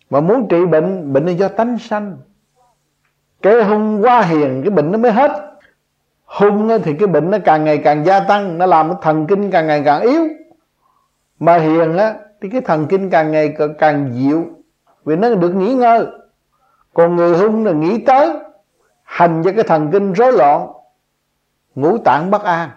Mà muốn trị bệnh, bệnh là do tánh sanh. Cái hung quá hiền cái bệnh nó mới hết. Hung thì cái bệnh nó càng ngày càng gia tăng, nó làm cái thần kinh càng ngày càng yếu. Mà hiền á thì cái thần kinh càng ngày càng dịu, vì nó được nghỉ ngơi. Còn người hung là nghĩ tới, hành cho cái thần kinh rối loạn, ngũ tạng bất an.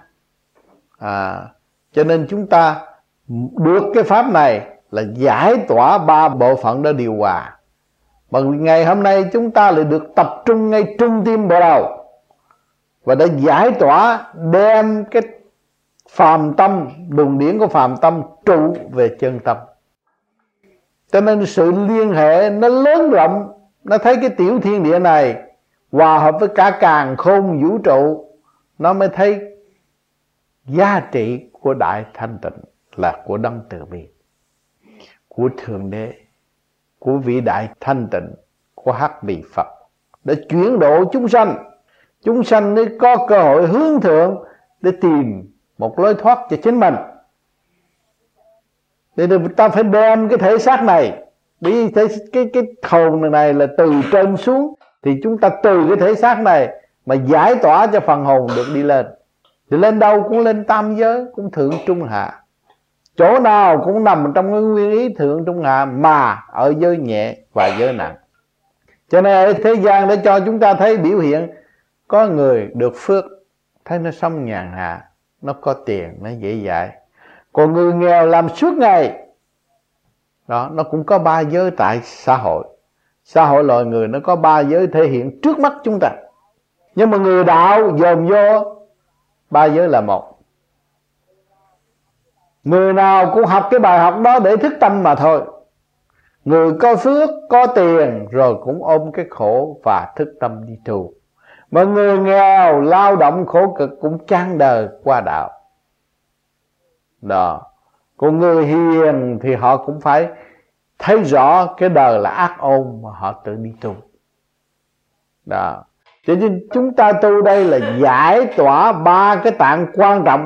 Cho nên chúng ta được cái pháp này là giải tỏa 3 bộ phận đó điều hòa. Mà ngày hôm nay chúng ta lại được tập trung ngay trung tim bộ đầu, và đã giải tỏa, đem cái phàm tâm, luồng điển của phàm tâm trụ về chân tâm. Cho nên sự liên hệ nó lớn rộng. Nó thấy cái tiểu thiên địa này hòa hợp với cả càn khôn vũ trụ, nó mới thấy giá trị của Đại Thanh Tịnh là của Đấng Từ Bi, của Thượng Đế, của vĩ đại thanh tịnh, của Hắc Bì Phật, để chuyển độ chúng sanh. Chúng sanh mới có cơ hội hướng thượng để tìm một lối thoát cho chính mình. Để ta phải đem cái thể xác này, bởi vì cái hồn này là từ trên xuống, thì chúng ta từ cái thể xác này mà giải tỏa cho phần hồn được đi lên. Thì lên đâu cũng lên tam giới, cũng thượng trung hạ. Chỗ nào cũng nằm trong cái nguyên ý thượng trung hạ, mà ở giới nhẹ và giới nặng. Cho nên ở thế gian để cho chúng ta thấy biểu hiện, có người được phước, thấy nó sống nhàn hạ, nó có tiền, nó dễ dãi. Còn người nghèo làm suốt ngày đó, nó cũng có 3 giới tại xã hội. Xã hội loài người nó có 3 giới thể hiện trước mắt chúng ta. Nhưng mà người đạo dòm vô 3 giới là một. Người nào cũng học cái bài học đó để thức tâm mà thôi. Người có phước, có tiền rồi cũng ôm cái khổ và thức tâm đi tu. Mà người nghèo, lao động khổ cực cũng chán đời qua đạo. Đó. Còn người hiền thì họ cũng phải thấy rõ cái đời là ác ôn mà họ tự đi tu. Đó. Cho nên chúng ta tu đây là giải tỏa 3 cái tạng quan trọng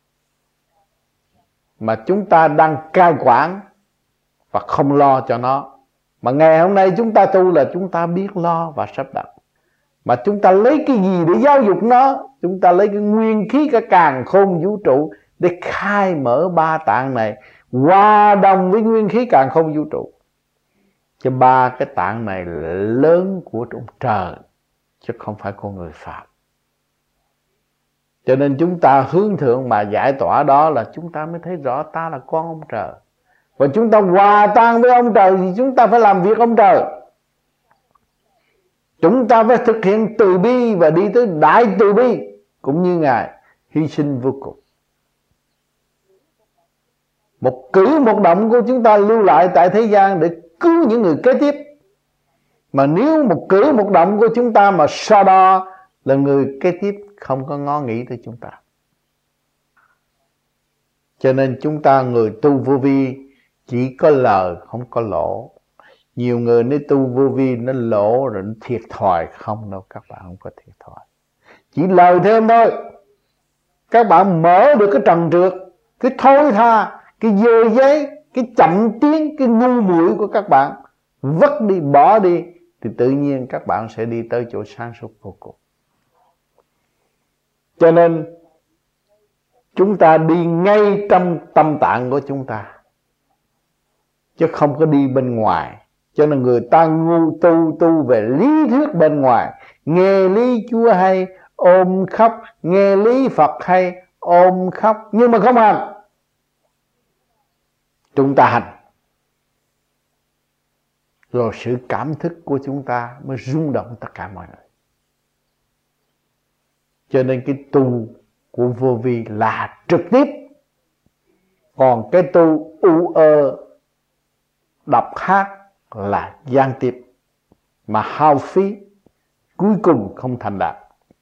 mà chúng ta đang cai quản và không lo cho nó. Mà ngày hôm nay chúng ta tu là chúng ta biết lo và sắp đặt. Mà chúng ta lấy cái gì để giáo dục nó? Chúng ta lấy cái nguyên khí cả càn khôn vũ trụ để khai mở 3 tạng này, hòa đồng với nguyên khí càn khôn vũ trụ. Chứ 3 cái tạng này là lớn của ông trời, chứ không phải con người phạm. Cho nên chúng ta hướng thượng mà giải tỏa đó là chúng ta mới thấy rõ ta là con ông trời. Và chúng ta hòa tan với ông trời thì chúng ta phải làm việc ông trời. Chúng ta phải thực hiện từ bi và đi tới đại từ bi, cũng như Ngài hy sinh vô cùng. Một cử một động của chúng ta lưu lại tại thế gian để cứu những người kế tiếp. Mà nếu một cử một động của chúng ta mà so đo là người kế tiếp không có ngó nghĩ tới chúng ta. Cho nên chúng ta người tu vô vi chỉ có lời không có lỗ. Nhiều người nếu tu vô vi nó lỗ rồi nó thiệt thòi. Không đâu, các bạn không có thiệt thòi. Chỉ lời thêm thôi. Các bạn mở được cái trần trượt, cái thối tha, cái dơ giấy, cái chậm tiến, cái ngu muội của các bạn vứt đi, bỏ đi, thì tự nhiên các bạn sẽ đi tới chỗ sáng suốt vô cùng. Cho nên chúng ta đi ngay trong tâm tạng của chúng ta, chứ không có đi bên ngoài. Cho nên người ta ngu tu về lý thuyết bên ngoài, nghe lý Chúa hay ôm khóc, nghe lý Phật hay ôm khóc, nhưng mà không hành. Chúng ta hành, rồi sự cảm thức của chúng ta mới rung động tất cả mọi người. Cho nên cái tu của vô vi là trực tiếp. Còn cái tu u đọc hát là gián tiếp, mà hao phí, cuối cùng không thành đạt.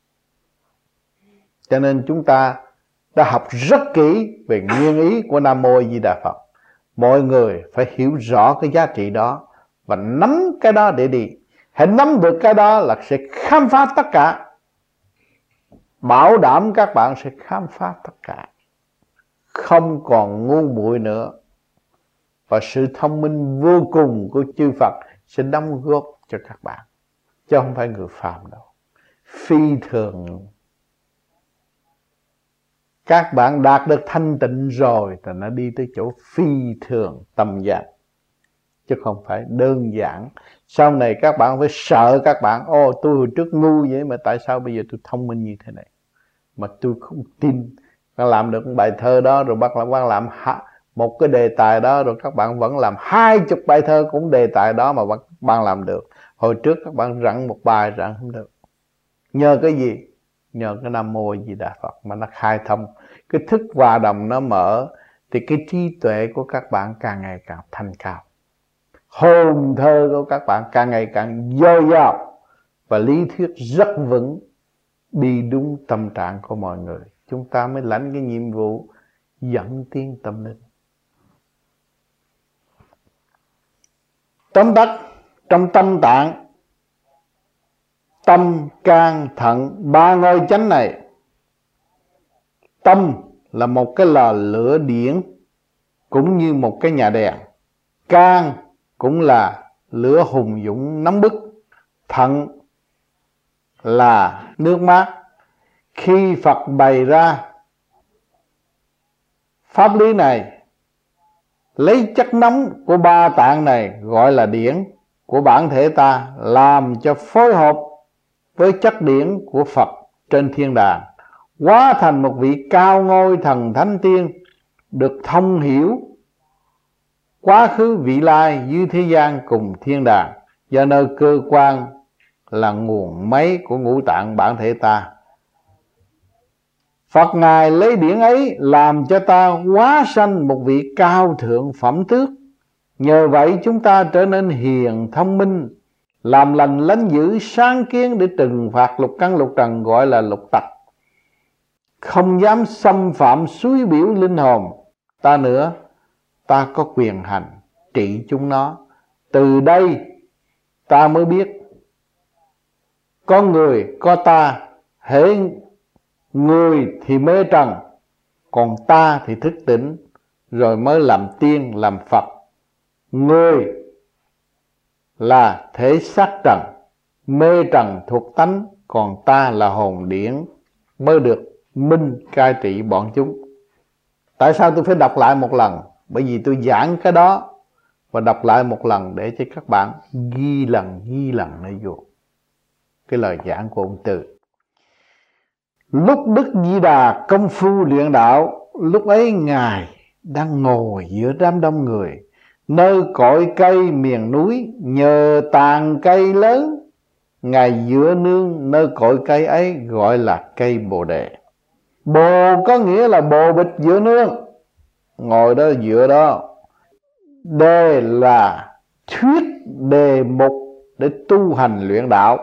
Cho nên chúng ta đã học rất kỹ về nguyên ý của Nam Mô A Di Đà Phật. Mọi người phải hiểu rõ cái giá trị đó và nắm cái đó để đi. Hãy nắm được cái đó là sẽ khám phá tất cả. Bảo đảm các bạn sẽ khám phá tất cả, không còn ngu muội nữa. Và sự thông minh vô cùng của chư Phật sẽ đóng góp cho các bạn, chứ không phải người phàm đâu. Phi thường. Các bạn đạt được thanh tịnh rồi thì nó đi tới chỗ phi thường tâm giác, chứ không phải đơn giản. Sau này các bạn phải sợ các bạn, tôi hồi trước ngu vậy mà tại sao bây giờ tôi thông minh như thế này, mà tôi không tin. Bạn làm được một bài thơ đó rồi bạn làm một cái đề tài đó, rồi các bạn vẫn làm 20 bài thơ cũng đề tài đó mà bạn làm được. Hồi trước các bạn rặn một bài rặn không được. Nhờ cái gì? Nhờ cái Nam Mô Di Đà Phật mà nó khai thông, cái thức hòa đồng nó mở, thì cái trí tuệ của các bạn càng ngày càng thanh cao, hồn thơ của các bạn càng ngày càng dồi dào, và lý thuyết rất vững, đi đúng tâm trạng của mọi người. Chúng ta mới lãnh cái nhiệm vụ dẫn tiến tâm linh. Tóm tắt, trong tâm tạng, tâm, can, thận, ba ngôi chánh này, tâm là một cái lò lửa điển, cũng như một cái nhà đèn. Can cũng là lửa hùng dũng nóng bức. Thận là nước mát. Khi Phật bày ra pháp lý này, lấy chất nóng của ba tạng này gọi là điển của bản thể ta, làm cho phối hợp với chất điển của Phật trên thiên đàng, hóa thành một vị cao ngôi thần thánh tiên, được thông hiểu quá khứ vị lai dưới thế gian cùng thiên đàng, do nơi cơ quan là nguồn máy của ngũ tạng bản thể ta. Phật Ngài lấy điển ấy làm cho ta hóa sanh một vị cao thượng phẩm tước. Nhờ vậy chúng ta trở nên hiền thông minh, làm lành lánh dữ, sáng kiến để trừng phạt lục căn lục trần, gọi là lục tặc, không dám xâm phạm suy biểu linh hồn ta nữa. Ta có quyền hành trị chúng nó. Từ đây ta mới biết có người có ta, hễ người thì mê trần, còn ta thì thức tỉnh, rồi mới làm tiên làm Phật. Người là thể xác trần, mê trần thuộc tánh, còn ta là hồn điển, mới được minh cai trị bọn chúng. Tại sao tôi phải đọc lại một lần? Bởi vì tôi giảng cái đó và đọc lại một lần để cho các bạn ghi lần này vô cái lời giảng của ông Từ. Lúc Đức Di Đà công phu luyện đạo, lúc ấy Ngài đang ngồi giữa đám đông người, nơi cội cây miền núi, nhờ tàn cây lớn, Ngài dựa nương nơi cội cây ấy, gọi là cây Bồ Đề. Bồ có nghĩa là bồ bịch dựa nương, ngồi đó dựa đó. Đề là thuyết đề mục để tu hành luyện đạo.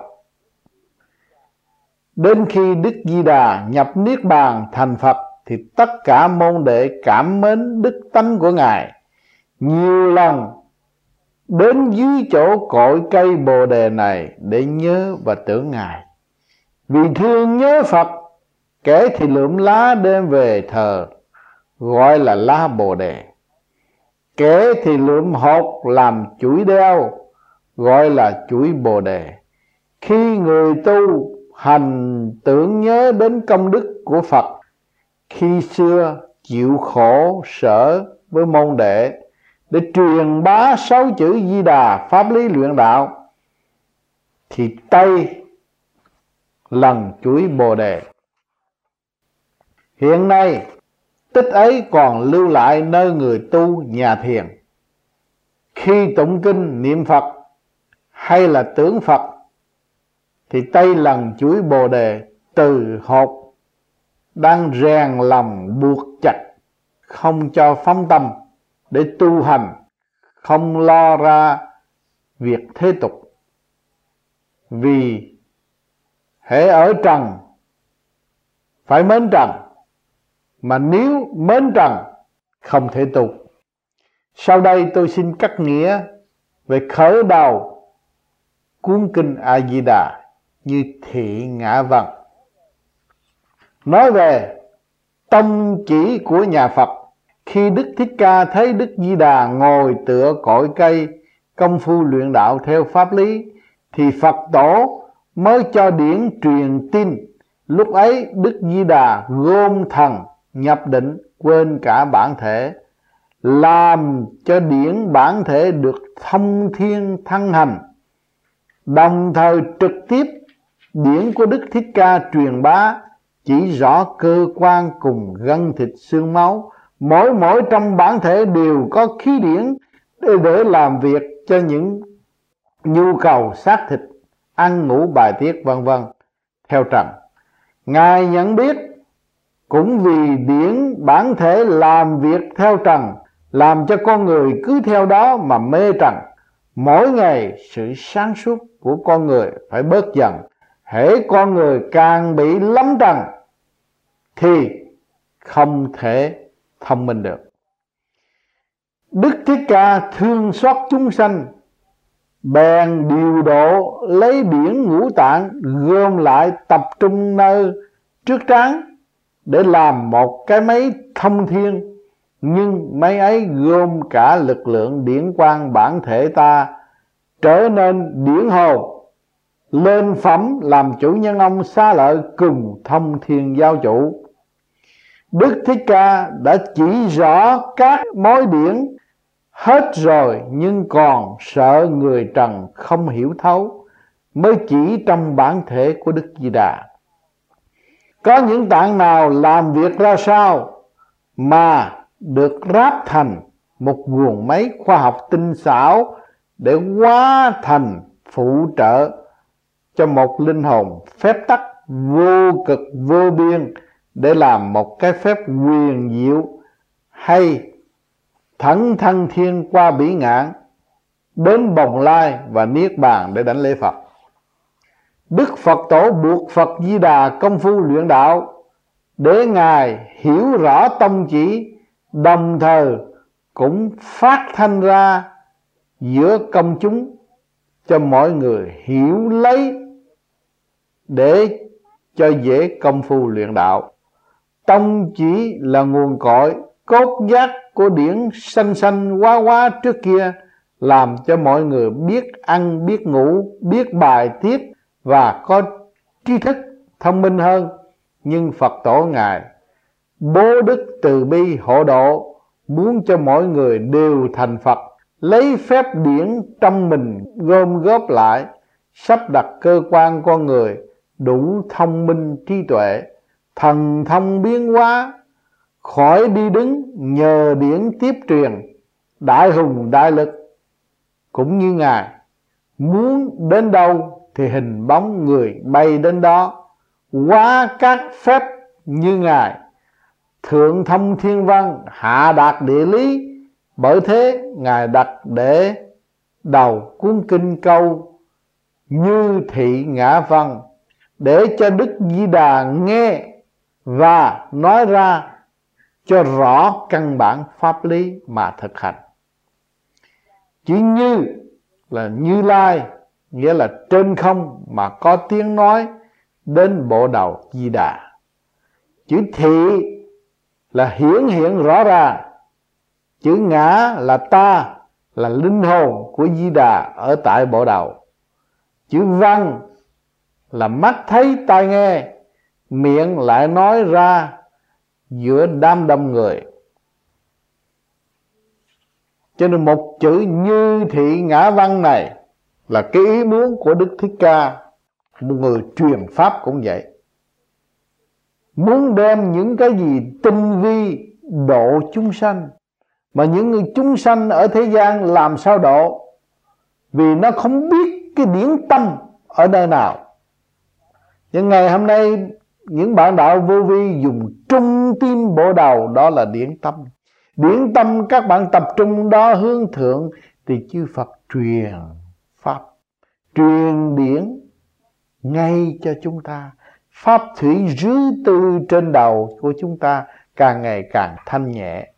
Đến khi Đức Di Đà nhập Niết Bàn thành Phật, thì tất cả môn đệ cảm mến đức tánh của Ngài, nhiều lần đến dưới chỗ cội cây Bồ Đề này để nhớ và tưởng Ngài. Vì thương nhớ Phật, kẻ thì lượm lá đem về thờ, gọi là lá Bồ Đề. Kẻ thì lượm hột làm chuỗi đeo, gọi là chuỗi Bồ Đề. Khi người tu hành tưởng nhớ đến công đức của Phật, khi xưa chịu khổ sở với môn đệ để truyền bá 6 chữ Di Đà pháp lý luyện đạo, thì tay lần chuỗi Bồ Đề. Hiện nay tích ấy còn lưu lại nơi người tu nhà thiền. Khi tụng kinh niệm Phật hay là tưởng Phật, thì tay lần chuỗi Bồ Đề từ hột đang rèn lòng buộc chặt, không cho phóng tâm để tu hành, không lo ra việc thế tục. Vì hễ ở trần phải mến trần, mà nếu mến trần không thể tu. Sau đây tôi xin cắt nghĩa về khởi đầu cuốn kinh A Di Đà như thị ngã văn. Nói về tông chỉ của nhà Phật. Khi Đức Thích Ca thấy Đức Di Đà ngồi tựa cội cây, công phu luyện đạo theo pháp lý, thì Phật tổ mới cho điển truyền tin. Lúc ấy Đức Di Đà gom thần nhập định, quên cả bản thể, làm cho điển bản thể được thông thiên thăng hành. Đồng thời trực tiếp điển của Đức Thích Ca truyền bá, chỉ rõ cơ quan cùng gân thịt xương máu, mỗi trong bản thể đều có khí điển để làm việc cho những nhu cầu xác thịt, ăn ngủ bài tiết vân vân theo trần. Ngài nhận biết cũng vì điển bản thể làm việc theo trần, làm cho con người cứ theo đó mà mê trần. Mỗi ngày sự sáng suốt của con người phải bớt dần. Hễ con người càng bị lắm trần thì không thể thông minh được. Đức Thích Ca thương xót chúng sanh, bèn điều độ lấy điển ngũ tạng gom lại tập trung nơi trước trán để làm một cái máy thông thiên. Nhưng máy ấy gồm cả lực lượng điển quang bản thể ta, trở nên điển hồn, lên phẩm làm chủ nhân ông xá lợi cùng thông thiên giáo chủ. Đức Thích Ca đã chỉ rõ các mối điển hết rồi, nhưng còn sợ người trần không hiểu thấu, mới chỉ trong bản thể của Đức Di Đà. Có những tạng nào làm việc ra sao mà được ráp thành một guồng máy khoa học tinh xảo để hóa thành phụ trợ cho một linh hồn phép tắc vô cực vô biên, để làm một cái phép huyền diệu hay thẳng thăng thiên qua bỉ ngạn, đến bồng lai và niết bàn để đảnh lễ Phật. Đức Phật tổ buộc Phật Di Đà công phu luyện đạo để Ngài hiểu rõ tông chỉ, đồng thời cũng phát thanh ra giữa công chúng cho mọi người hiểu lấy, để cho dễ công phu luyện đạo. Tông chỉ là nguồn cội cốt giác của điển sanh sanh hóa trước kia, làm cho mọi người biết ăn, biết ngủ, biết bài tiết và có trí thức thông minh hơn. Nhưng Phật tổ Ngài bố đức từ bi hộ độ, muốn cho mọi người đều thành Phật, lấy phép điển trong mình gom góp lại, sắp đặt cơ quan con người đủ thông minh trí tuệ, thần thông biến hóa, khỏi đi đứng nhờ điển tiếp truyền, đại hùng đại lực. Cũng như Ngài muốn đến đâu thì hình bóng người bay đến đó, hóa các phép như Ngài, thượng thông thiên văn, hạ đạt địa lý. Bởi thế Ngài đặt để đầu cuốn kinh câu Như Thị Ngã Văn, để cho Đức Di Đà nghe và nói ra cho rõ căn bản pháp lý mà thực hành. Chữ Như là Như Lai, nghĩa là trên không mà có tiếng nói đến bộ đầu Di Đà. Chữ Thị là hiển hiện rõ ràng. Chữ Ngã là ta, là linh hồn của Di Đà ở tại bộ đầu. Chữ Văn là mắt thấy tai nghe, miệng lại nói ra giữa đám đông người. Cho nên một chữ Như Thị Ngã Văn này là cái ý muốn của Đức Thích Ca. Một người truyền pháp cũng vậy, muốn đem những cái gì tinh vi độ chúng sanh. Mà những người chúng sanh ở thế gian làm sao độ? Vì nó không biết cái điển tâm ở nơi nào. Nhưng ngày hôm nay những bạn đạo vô vi dùng trung tim bộ đầu, đó là điển tâm. Điển tâm các bạn tập trung đó hướng thượng, thì chư Phật truyền pháp, truyền điển ngay cho chúng ta. Pháp thủy rứ tư trên đầu của chúng ta càng ngày càng thanh nhẹ.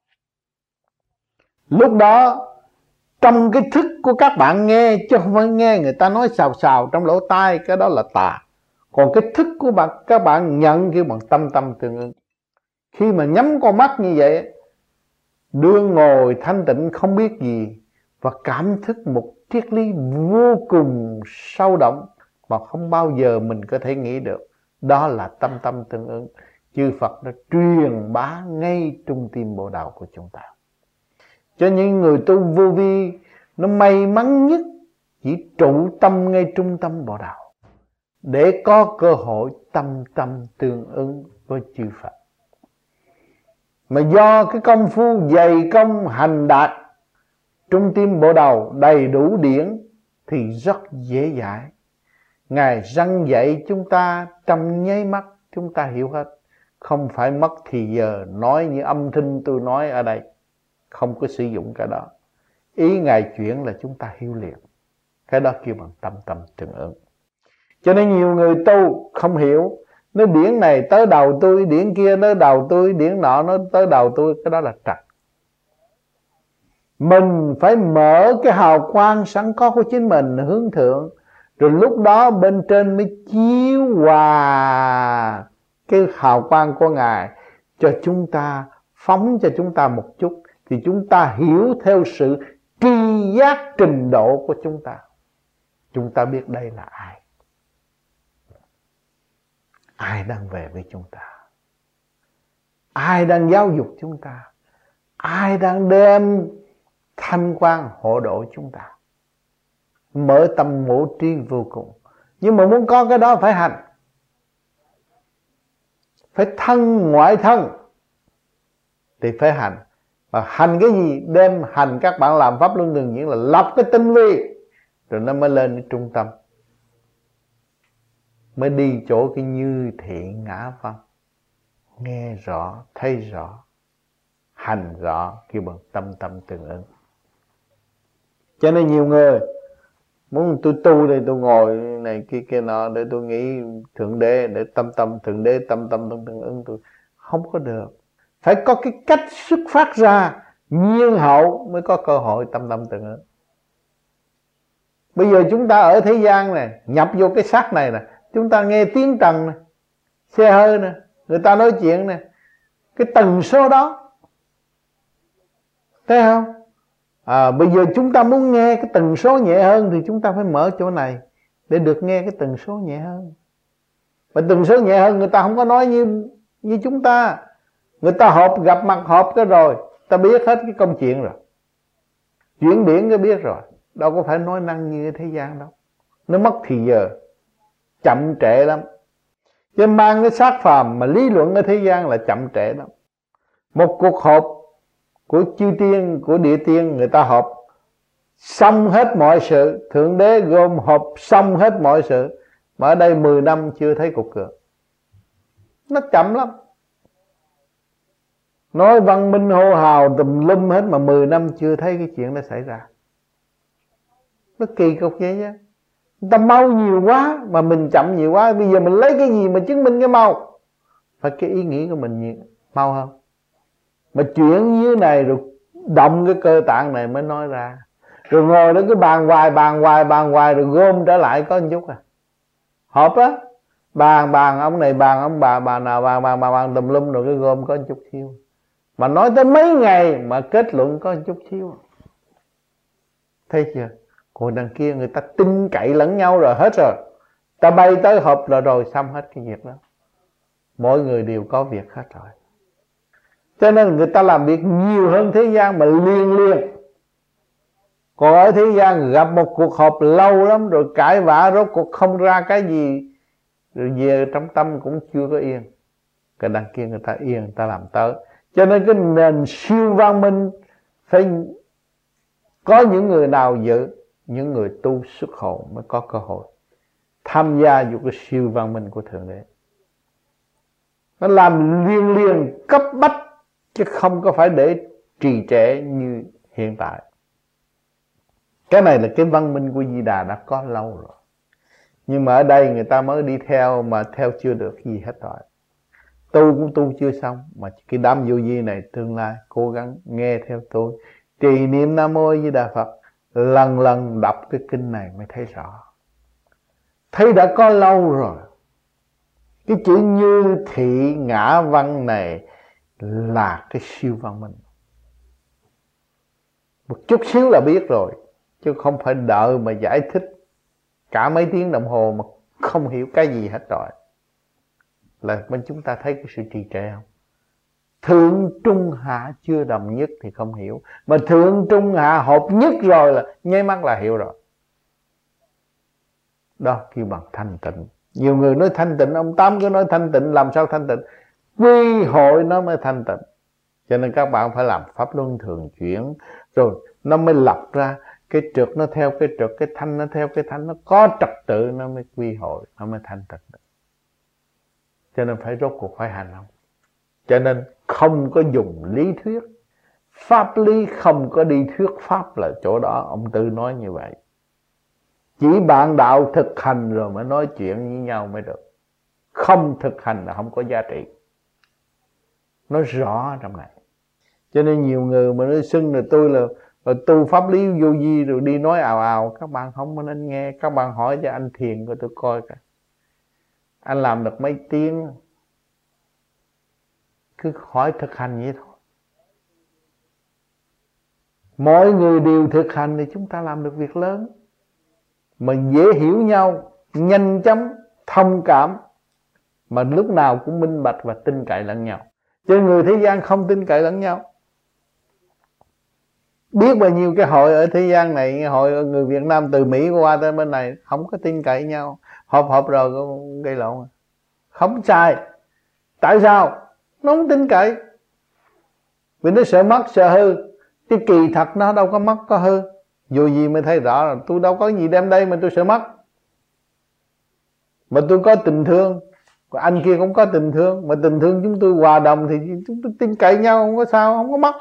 Lúc đó trong cái thức của các bạn nghe, chứ không phải nghe người ta nói xào xào trong lỗ tai, cái đó là tà. Còn cái thức của các bạn nhận kêu bằng tâm tâm tương ứng. Khi mà nhắm con mắt như vậy, đương ngồi thanh tịnh không biết gì, và cảm thức một triết lý vô cùng sâu đậm mà không bao giờ mình có thể nghĩ được. Đó là tâm tâm tương ứng. Chư Phật đã truyền bá ngay trung tim bộ đạo của chúng ta. Cho những người tu vô vi, nó may mắn nhất chỉ trụ tâm ngay trung tâm bộ đạo để có cơ hội tâm tâm tương ứng với chư Phật. Mà do cái công phu dày công hành đạt trung tim bộ đầu đầy đủ điển thì rất dễ dãi. Ngài răng dạy chúng ta trong nháy mắt chúng ta hiểu hết. Không phải mất thì giờ nói như âm thanh tôi nói ở đây. Không có sử dụng cái đó. Ý Ngài chuyển là chúng ta hiểu liền. Cái đó kêu bằng tâm tâm tương ứng. Cho nên nhiều người tu không hiểu. Nó điển này tới đầu tôi, điển kia tới đầu tôi, điển nọ nó tới đầu tôi. Cái đó là trật. Mình phải mở cái hào quang sẵn có của chính mình hướng thượng. Rồi lúc đó bên trên mới chiếu hòa cái hào quang của Ngài cho chúng ta, phóng cho chúng ta một chút. Thì chúng ta hiểu theo sự tri giác trình độ của chúng ta. Chúng ta biết đây là ai. Ai đang về với chúng ta. Ai đang giáo dục chúng ta. Ai đang đem thanh quan hộ độ chúng ta. Mở tâm mổ tri vô cùng. Nhưng mà muốn có cái đó phải hành. Phải thân ngoại thân thì phải hành. Và hành cái gì? Đem hành các bạn làm pháp luân thường diễn là lập cái tinh vi. Rồi nó mới lên cái trung tâm. Mới đi chỗ cái như thiện ngã văn. Nghe rõ, thấy rõ, hành rõ, kêu bằng tâm tâm tương ứng. Cho nên nhiều người muốn tôi tu đây, tôi ngồi này kia nọ để tôi nghĩ Thượng Đế, để tâm tâm Thượng Đế, tâm tâm tương ứng, tôi không có được. Phải có cái cách xuất phát ra nhiên hậu mới có cơ hội tâm tâm tương ứng. Bây giờ chúng ta ở thế gian này, nhập vô cái xác này nè, chúng ta nghe tiếng trần nè, xe hơi nè, người ta nói chuyện nè, cái tần số đó, thấy không? Bây giờ chúng ta muốn nghe cái tần số nhẹ hơn thì chúng ta phải mở chỗ này để được nghe cái tần số nhẹ hơn. Mà tần số nhẹ hơn người ta không có nói như chúng ta. Người ta họp, gặp mặt họp cái rồi, ta biết hết cái công chuyện rồi. Chuyển điển cái biết rồi. Đâu có phải nói năng như thế gian đâu. Nó mất thì giờ, chậm trễ lắm. Chứ mang cái xác phàm mà lý luận ở thế gian là chậm trễ lắm. Một cuộc họp của chư tiên, của địa tiên, người ta họp xong hết mọi sự. Thượng Đế gồm họp xong hết mọi sự. Mà ở đây 10 năm chưa thấy cuộc cược. Nó chậm lắm. Nói văn minh hô hào tùm lum hết mà 10 năm chưa thấy cái chuyện đó xảy ra. Nó kỳ cục vậy chứ. Người ta mau nhiều quá mà mình chậm nhiều quá. Bây giờ mình lấy cái gì mà chứng minh cái mau? Phải cái ý nghĩ của mình mau không? Mà chuyện như này rồi động cái cơ tạng này mới nói ra. Rồi ngồi đó cứ bàn hoài rồi gom trở lại có một chút à. Họp á, bàn ông này bàn ông bà nào bàn tùm lum rồi cái gom có một chút xíu. Mà nói tới mấy ngày mà kết luận có một chút xíu. Thấy chưa? Còn đằng kia người ta tin cậy lẫn nhau rồi hết rồi. Ta bay tới họp rồi xong hết cái việc đó. Mỗi người đều có việc hết rồi. Cho nên người ta làm việc nhiều hơn thế gian mà liên. Còn ở thế gian gặp một cuộc họp lâu lắm rồi cãi vã rốt cuộc không ra cái gì. Rồi về trong tâm cũng chưa có yên. Cái đằng kia người ta yên, người ta làm tới. Cho nên cái nền siêu văn minh phải có những người nào giữ, những người tu xuất hồn mới có cơ hội tham gia vào cái siêu văn minh của Thượng Đế. Nó làm liên cấp bách chứ không có phải để trì trệ như hiện tại. Cái này là cái văn minh của Di Đà đã có lâu rồi. Nhưng mà ở đây người ta mới đi theo mà theo chưa được gì hết rồi. Tu cũng tu chưa xong. Mà cái đám vô vi này tương lai cố gắng nghe theo tôi. Trì niệm Nam Mô Di Đà Phật. Lần đọc cái kinh này mới thấy rõ. Thấy đã có lâu rồi. Cái chữ như thị ngã văn này là cái siêu văn minh. một chút xíu là biết rồi, chứ không phải đợi mà giải thích cả mấy tiếng đồng hồ mà không hiểu cái gì hết rồi. Là bên chúng ta thấy cái sự trì trệ không? Thượng trung hạ chưa đồng nhất thì không hiểu, mà thượng trung hạ hợp nhất rồi là nháy mắt là hiểu rồi. Đó kêu bằng thanh tịnh. Nhiều người nói thanh tịnh, ông Tám cứ nói thanh tịnh, làm sao thanh tịnh? Quy hội nó mới thanh tịnh. Cho nên các bạn phải làm pháp luân thường chuyển, rồi nó mới lập ra cái trượt nó theo cái trượt, cái thanh nó theo cái thanh, nó có trật tự nó mới quy hội, nó mới thanh tịnh được. Cho nên phải rốt cuộc phải hành không? Cho nên không có dùng lý thuyết, pháp lý không có đi thuyết pháp là chỗ đó. Ông Tư nói như vậy. Chỉ bạn đạo thực hành rồi mới nói chuyện với nhau mới được. Không thực hành là không có giá trị. Nói rõ trong này. Cho nên nhiều người mà nói xưng là tôi là tu pháp lý vô vi rồi đi nói ào ào. Các bạn không có nên nghe. Các bạn hỏi cho anh Thiền coi tôi coi coi. Anh làm được mấy tiếng? Cứ hỏi thực hành vậy thôi. Mọi người đều thực hành thì chúng ta làm được việc lớn. Mà dễ hiểu nhau, nhanh chóng, thông cảm, mà lúc nào cũng minh bạch và tin cậy lẫn nhau. Chứ người thế gian không tin cậy lẫn nhau. Biết bao nhiêu cái hội ở thế gian này, hội người Việt Nam từ Mỹ qua tới bên này không có tin cậy nhau. Họp rồi gây lộn. Không sai. Tại sao? Nó không tin cậy. Vì nó sợ mất, sợ hư. Cái kỳ thật nó đâu có mất, có hư. Dù gì mới thấy rõ là tôi đâu có gì đem đây mà tôi sợ mất. Mà tôi có tình thương, anh kia cũng có tình thương, mà tình thương chúng tôi hòa đồng thì chúng tôi tin cậy nhau, không có sao, không có mất.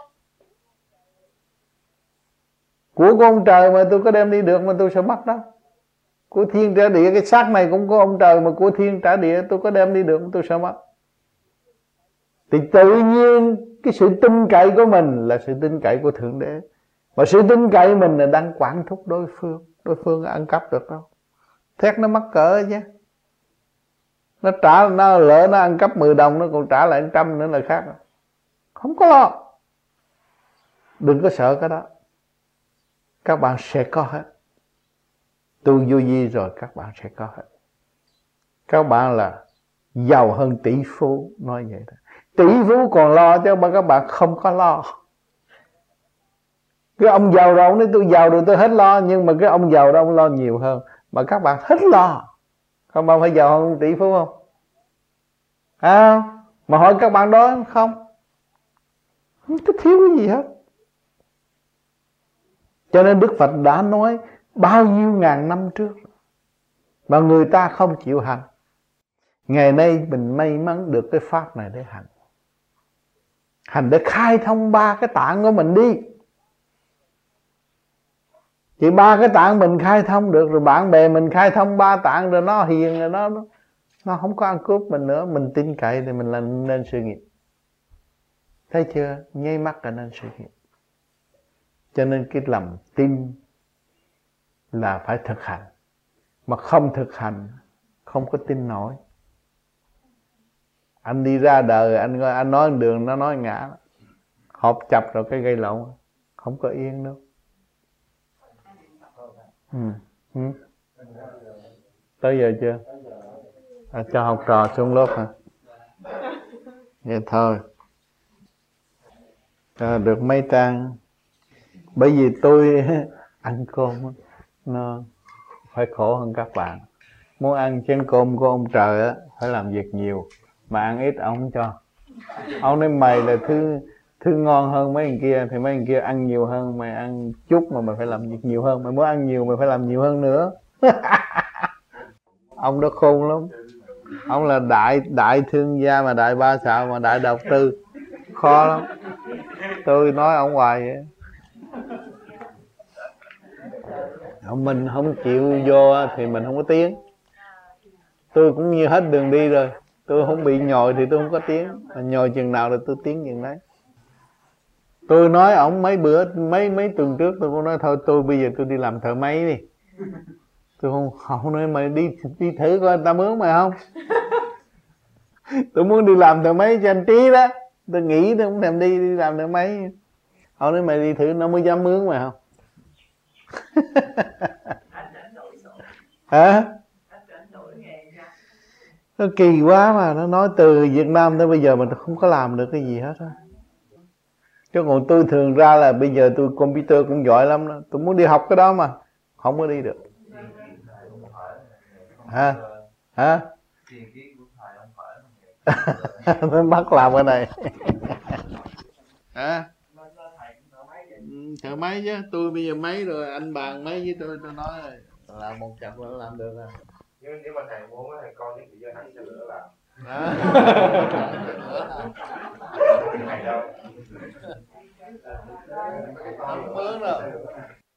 Của ông trời mà tôi có đem đi được mà tôi sợ mất đâu. Của thiên trả địa, cái xác này cũng có ông trời mà của thiên trả địa tôi có đem đi được mà tôi sợ mất. Thì tự nhiên cái sự tin cậy của mình là sự tin cậy của Thượng Đế. Và sự tin cậy mình là đang quản thúc đối phương. Đối phương ăn cắp được đâu. Thét nó mắc cỡ chứ. Nó trả, nó lỡ nó ăn cắp 10 đồng, nó còn trả lại 100 nữa là khác. Không có lo. Đừng có sợ cái đó. Các bạn sẽ có hết. Tu vô vi rồi các bạn sẽ có hết. Các bạn là giàu hơn tỷ phú. Nói vậy đó. Tỷ phú còn lo chứ các bạn không có lo. Cái ông giàu rồi ông nói tôi giàu rồi tôi hết lo. Nhưng mà cái ông giàu đó ông lo nhiều hơn. Mà các bạn hết lo. Các bạn phải giàu hơn tỷ phú không? Mà hỏi các bạn đó không? Không có thiếu cái gì hết. Cho nên Đức Phật đã nói bao nhiêu ngàn năm trước mà người ta không chịu hành. Ngày nay mình may mắn được cái pháp này để hành. Hành để khai thông 3 cái tạng của mình đi. Chỉ 3 cái tạng mình khai thông được rồi bạn bè mình khai thông 3 tạng rồi nó hiền rồi nó không có ăn cướp mình nữa. Mình tin cậy thì mình làm nên sự nghiệp. Thấy chưa? Nháy mắt là nên sự nghiệp. Cho nên cái lòng tin là phải thực hành. Mà không thực hành không có tin nổi. Anh đi ra đời anh nói đường nó nói ngã. Họp chập rồi cái gây lộn. Không có yên đâu. Tới giờ chưa? Cho học trò xuống lớp hả? Vậy thôi. Được mấy trang. Bởi vì tôi ăn cơm nó phải khổ hơn các bạn. Muốn ăn chén cơm của ông trời á phải làm việc nhiều, mà ăn ít ông không cho. Ông nói mày là thứ ngon hơn mấy người kia, thì mấy người kia ăn nhiều hơn, mày ăn chút mà mày phải làm việc nhiều hơn. Mày muốn ăn nhiều mày phải làm nhiều hơn nữa. Ông đó khôn lắm. Ông là đại thương gia mà đại ba xạo mà đại đầu tư. Khó lắm. Tôi nói ông hoài vậy. Mình không chịu vô thì mình không có tiếng. Tôi cũng như hết đường đi rồi. Tôi không bị nhồi thì tôi không có tiếng. Mà nhồi chừng nào rồi tôi tiếng chừng đấy. Tôi nói ổng mấy tuần trước tôi cũng nói thôi tôi bây giờ tôi đi làm thợ máy đi. Tôi không nói mày đi thử coi người ta mướn mày không. Tôi muốn đi làm thợ máy cho anh Trí đó. Tôi nghĩ tôi cũng thèm đi làm thợ máy. Ông nói mày đi thử nó mới dám mướn mày không? Hả? Nó kỳ quá mà, nó nói từ Việt Nam tới bây giờ mình không có làm được cái gì hết á. Chứ còn tôi thường ra là bây giờ tôi computer cũng giỏi lắm đó. Tôi muốn đi học cái đó mà không có đi được. Hả? Hả? Nó bắt làm cái này. Hả? Thợ máy chứ, tôi bây giờ máy rồi, anh bàn máy với tôi nói rồi. Làm một chập là làm được à. Nhưng nếu mà thầy muốn thầy con với chị cho hắn sẽ lửa làm. Không mướn đâu.